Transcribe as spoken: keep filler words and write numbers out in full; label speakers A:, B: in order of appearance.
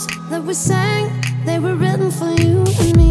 A: songs that we sang, they were written for you and me.